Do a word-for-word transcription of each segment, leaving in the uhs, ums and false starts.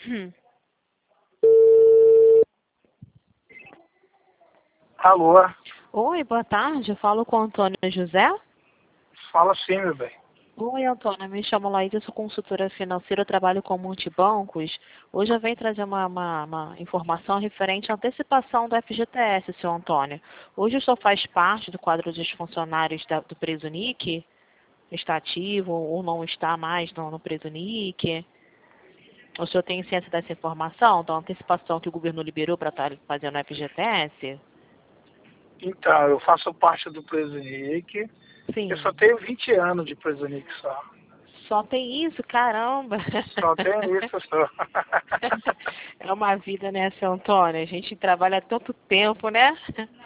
Hum. Alô? Oi, boa tarde. Eu falo com o Antônio José. Fala sim, meu bem. Oi, Antônio. Me chamo Laísa, sou consultora financeira, eu trabalho com multibancos. Hoje eu venho trazer uma, uma, uma informação referente à antecipação do F G T S, seu Antônio. Hoje o senhor faz parte do quadro dos funcionários da, do Presunic? Está ativo ou não está mais no, no Presunic? O senhor tem ciência dessa informação, da antecipação que o governo liberou para estar fazendo o F G T S? Então, eu faço parte do Presunic. Eu Sim. só tenho vinte anos de Presunic só. Só tem isso? Caramba! Só tenho isso só. É uma vida, né, seu Antônio? A gente trabalha tanto tempo, né?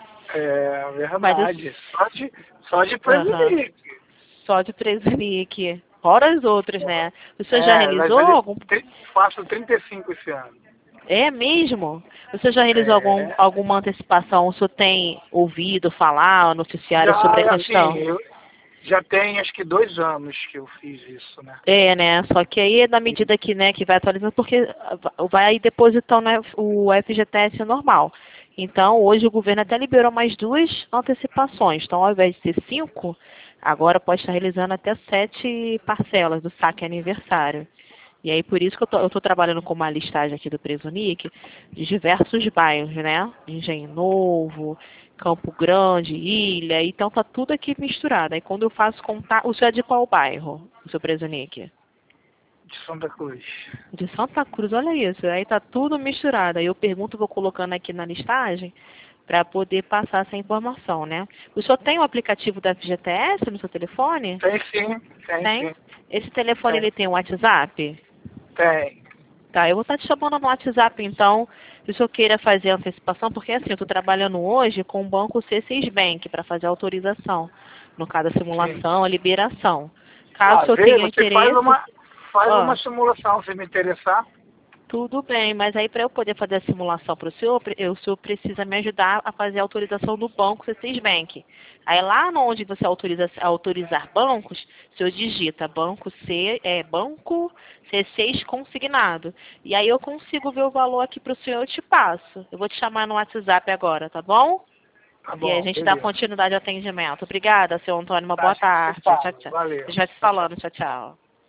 É Mas eu... verdade. Só de, só de Aham. Presunic. Só de Presunic. Fora as outras, né? O senhor já É, vai realizou fazer, algum... tri- faço trinta e cinco esse ano. É mesmo? O senhor já realizou algum, É. alguma antecipação? O senhor tem ouvido falar, noticiário sobre a Já, assim, questão? eu já tem acho que dois anos que eu fiz isso, né? É, né? Só que aí é na medida que, né, que vai atualizando, porque vai depositando, né, o F G T S normal. Então, hoje o governo até liberou mais duas antecipações. Então, ao invés de ser cinco, agora pode estar realizando até sete parcelas do saque aniversário. E aí, por isso que eu estou trabalhando com uma listagem aqui do Presunic de diversos bairros, né? Engenho Novo, Campo Grande, Ilha. Então, tá tudo aqui misturado. Aí, quando eu faço contar... O senhor é de qual bairro, o seu Presunic? De Santa Cruz. De Santa Cruz, olha isso. Aí tá tudo misturado. Aí eu pergunto, vou colocando aqui na listagem para poder passar essa informação, né? O senhor tem o aplicativo da F G T S no seu telefone? Tem sim, tem Tem? sim. Esse telefone Tem. ele tem um WhatsApp? Tem. Tá, eu vou estar te chamando no WhatsApp então, se o senhor queira fazer a antecipação, porque assim, eu estou trabalhando hoje com o banco C seis Bank para fazer a autorização. No caso, a Sim. simulação, a liberação. Caso o Ah, senhor vê, tenha você faz interesse, uma, faz ó, uma simulação, se me interessar. tudo bem, mas aí para eu poder fazer a simulação para o senhor, pre- eu- o senhor precisa me ajudar a fazer a autorização do banco C seis Bank. Aí lá no onde você autoriza autorizar bancos, o senhor digita banco C, é, banco C seis consignado. E aí eu consigo ver o valor aqui para o senhor, eu te passo. Eu vou te chamar no WhatsApp agora, tá bom? Tá E aí a bom, gente dá beleza. continuidade ao atendimento. Obrigada, seu Antônio. Uma Tá, a boa gente se tarde. Tchau, fala. tchau. A Valeu. gente vai se Tchau, tchau. falando. Tchau, tchau.